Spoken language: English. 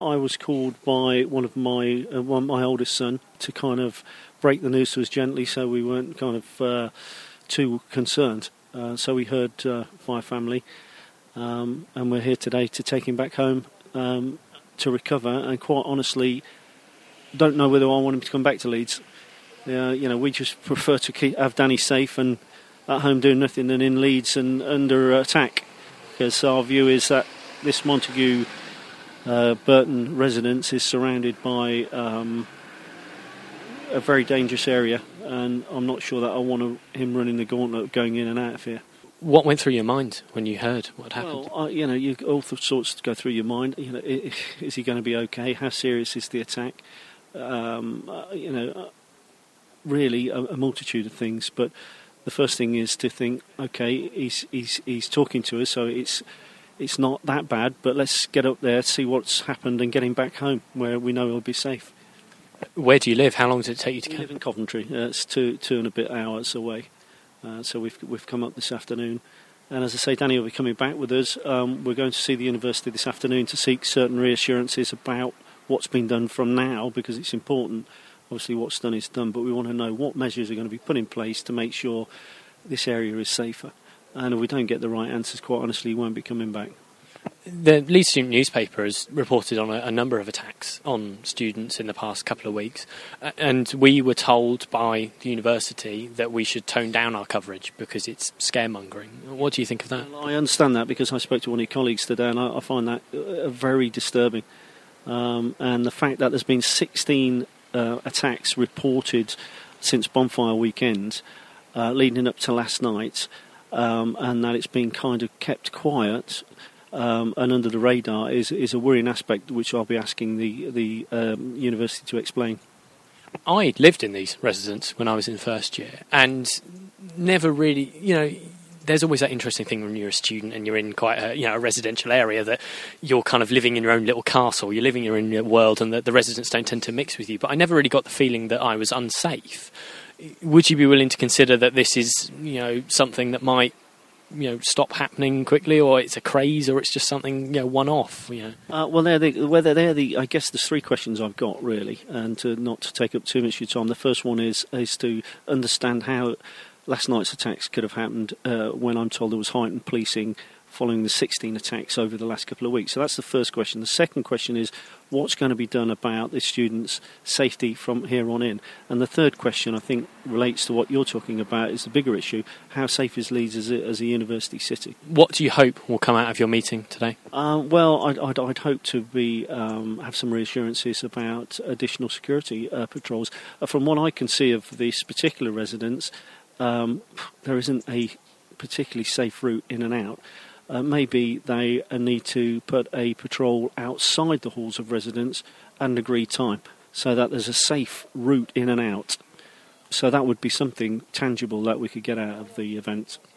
I was called by one of my oldest son to kind of break the news to us gently, so we weren't kind of too concerned. So we heard via family, and we're here today to take him back home to recover. And quite honestly, don't know whether I want him to come back to Leeds. We just prefer to have Danny safe and at home doing nothing than in Leeds and under attack, because our view is that this Montague Burton residence is surrounded by a very dangerous area, and I'm not sure that I want him running the gauntlet going in and out of here. What went through your mind when you heard what happened? Well, all sorts go through your mind. Is he going to be okay? How serious is the attack? Really a multitude of things. But the first thing is to think, okay, he's talking to us, so it's not that bad. But let's get up there, see what's happened, and get him back home where we know he'll be safe. Where do you live? How long does it take you to We come? live in Coventry. It's two and a bit hours away. So we've come up this afternoon, and as I say, Danny will be coming back with us. We're going to see the university this afternoon to seek certain reassurances about what's been done from now, because it's important. Obviously, what's done is done, but we want to know what measures are going to be put in place to make sure this area is safer. And if we don't get the right answers, quite honestly, he won't be coming back. The Leeds Student newspaper has reported on a number of attacks on students in the past couple of weeks, and we were told by the university that we should tone down our coverage because it's scaremongering. What do you think of that? Well, I understand that because I spoke to one of your colleagues today, and I find that very disturbing. And the fact that there's been 16 attacks reported since Bonfire Weekend, leading up to last night, and that it's been kind of kept quiet and under the radar is a worrying aspect, which I'll be asking the university to explain. I lived in these residences when I was in first year, and never really, there's always that interesting thing when you're a student and you're in quite a residential area that you're kind of living in your own little castle, you're living in your world, and that the residents don't tend to mix with you. But I never really got the feeling that I was unsafe. Would you be willing to consider that this is, something that might, stop happening quickly, or it's a craze, or it's just something, one-off? Well, I guess there's three questions I've got really, and not to take up too much of your time. The first one is to understand how last night's attacks could have happened when I'm told there was heightened policing following the 16 attacks over the last couple of weeks. So that's the first question. The second question is what's going to be done about the students' safety from here on in? And the third question, I think, relates to what you're talking about, is the bigger issue: how safe is Leeds as a university city? What do you hope will come out of your meeting today? Well, I'd hope to have some reassurances about additional security patrols. From what I can see of this particular residence, there isn't a particularly safe route in and out. Maybe they need to put a patrol outside the halls of residence at an agreed time, so that there's a safe route in and out. So that would be something tangible that we could get out of the event.